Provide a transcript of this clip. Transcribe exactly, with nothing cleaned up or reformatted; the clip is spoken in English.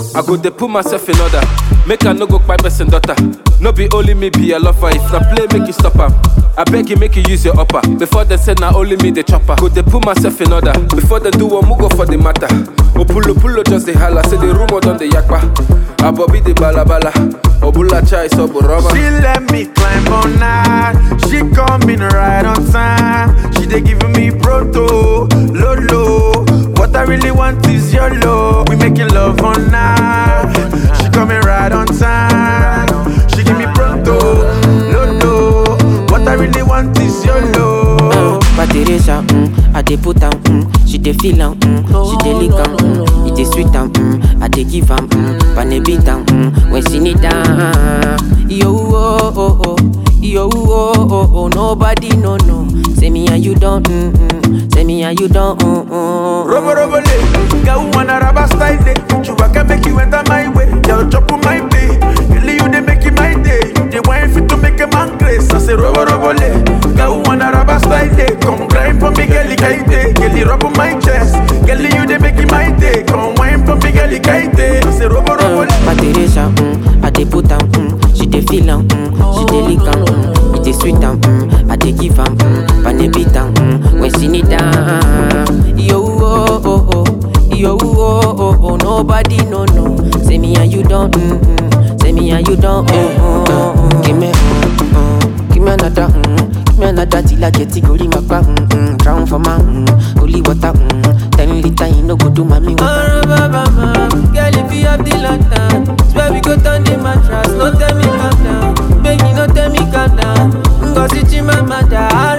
I go dey put myself in order. Make I no go kpai person daughter. No be only me be a lover. If na play, make you stop am. I beg you, make you use your upper. Before they say na only me the chopper. Go dey put myself in order. Before they do one, go for the matter. Opulo pulo just the holla. Say the rumor done the yakpa. Abobi the balabala. Obula chai so buroma. She let me climb on night. She coming right on time. She dey giving me proto, lolo. What I really want is your love. We making love on night. She coming right on time. She give me proto, lolo. What I really want is your love. But Teresa, mm, I dey put am, mm, she dey feel am, mm, she dey lick am, mm, it dey sweet am, mm, I dey give am, mm, pane beat am, mm, when she need am. Yo oh oh oh, yo oh oh oh, nobody no no. Say me and you don't, mm, mm, say me and you don't, mm, mm. Robo robo le, girl wanna rubber style day. You can make you enter my way, girl chop on my day. Girl you dey make it my day, you dey want fit to make a man grace. I say robo robo le, girl wanna rubber style day. Come grind for me, girl kaite, girl rub on my chest. Girl you dey make it my day, come wine for me, girl kaite. I say robo robo le. But Teresa, mm, I dey put am, mm, she dey feel am, mm, she dey lick am, mm, it dey sweet am, mm, I dey give am, mm, pane beat am, mm, when she need am. Yo oh oh oh, yo oh oh oh, nobody no no. Say me and you don't, mm, mm, say me and you don't, mm, mm, mm. Give me, mm, mm, give me another, mm, give me another till I get it go my back, mm, mm, drown for my, mm, holy water, mm, ten liter you no go do mommy water. Girl, if you have the lantern, swear we go turn the mattress. No tell me calm down, baby, no tell me calm down. Cause it's in my matter.